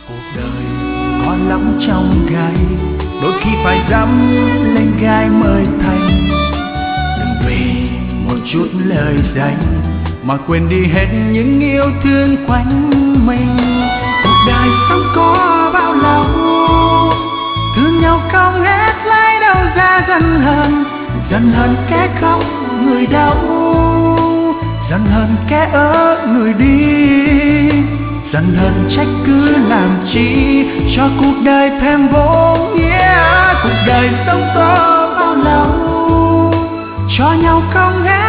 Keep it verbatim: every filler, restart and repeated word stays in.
Cuộc đời có lắm trong gai, đôi khi phải dám lên gai mới thành. Đừng vì một chút lời danh mà quên đi hết những yêu thương quanh mình. Cuộc đời sống có bao lâu, thương nhau không hết lấy đâu ra giận hờn. Giận hờn kẻ khóc người đau, giận hờn kẻ ở người đi, giận hờn trách cứ làm chi cho cuộc đời thêm vô nghĩa. Cuộc đời sống có bao lâu, cho nhau không hết